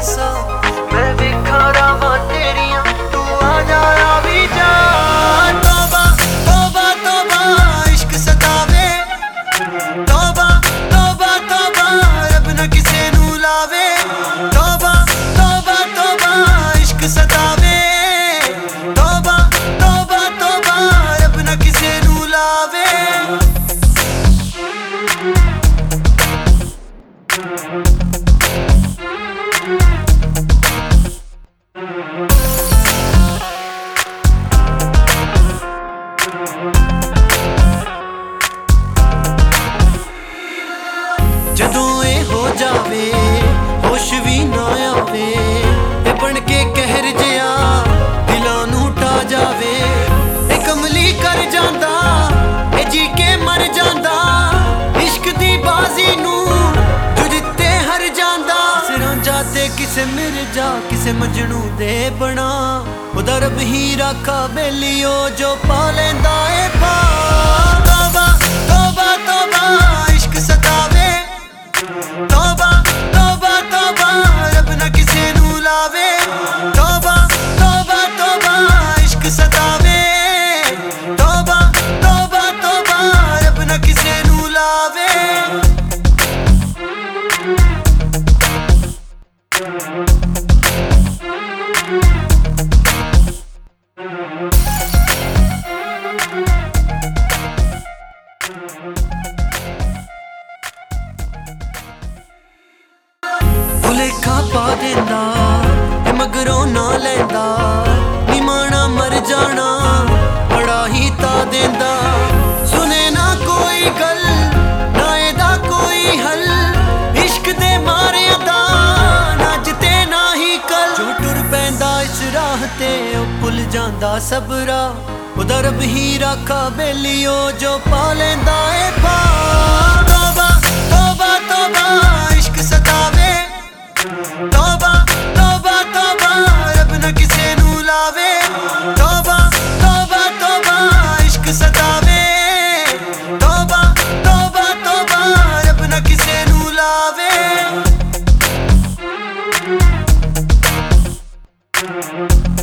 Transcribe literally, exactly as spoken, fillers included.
प्यासा मैं वेखां रावां तेरियां तू आ जा आ भी जा तौबा तौबा तौबा इश्क सतावे तौबा तौबा तौबा रब ना किसे नू लावे तौबा तौबा तौबा इश्क सतावे तौबा तौबा तौबा रब ना किसे नू लावे जदों ए हो जावे होश भी ना आवे ए बन के कहर जिया दिलां नू टा जावे ए कमली कर जांदा ए जी के मर जांदा इश्क दी बाजी नू जो जित्ते हर जांदा सिरां जाते किसे मिर्जा किसे मजनू दे बना ओदा रब ही राखा बेलियो जो पा लेंदा ए पा तौबा तौबा तौबा इश्क सतावे तौबा तौबा तौबा रब ना किसे नू लावे तौबा तौबा तौबा इश्क सतावे तौबा तौबा तौबा रब ना किसे नू लावे भुलेखा पा देंदा मगरों ना लैंदा निमाना मर जाना बड़ा ही ता देंदा सुने ना कोई गल ना एदा कोई हल इश्क दे मारे दा ना जिते ना ही कल जो टुर पैंदा इस राह ते ओ भुल जांदा सबरा ओदा रब ही राखा बेलियो जो पा लेंदा ए पा तौबा तौबा तौबा इश्क सतावे तौबा तौबा तौबा रब ना किसे नू लावे तौबा तौबा तौबा इश्क सतावे तौबा तौबा तौबा रब ना किसे नू लावे।